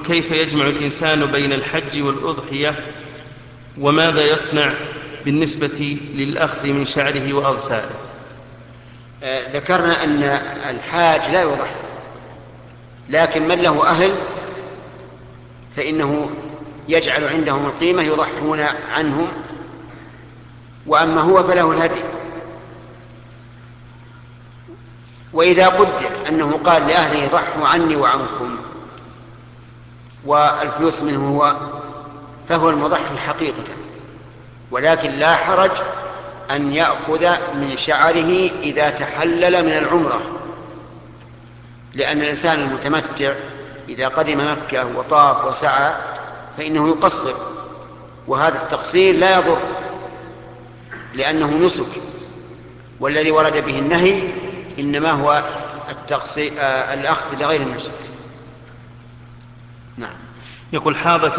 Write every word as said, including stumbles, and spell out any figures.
كيف يجمع الإنسان بين الحج والأضحية، وماذا يصنع بالنسبة للأخذ من شعره وأظفاره؟ آه ذكرنا أن الحاج لا يضحي، لكن من له أهل فإنه يجعل عندهم القيمة يضحون عنهم، وأما هو فله الهدي. وإذا قدر أنه قال لأهله ضحوا عني وعنكم والفلوس منه هو، فهو المضحي حقيقة، ولكن لا حرج أن يأخذ من شعره إذا تحلل من العمرة، لأن الإنسان المتمتع إذا قدم مكة وطاف وسعى فإنه يقصر، وهذا التقصير لا يضر لأنه نسك، والذي ورد به النهي إنما هو التقصير الأخذ لغير النسك. نعم. يقول حاضت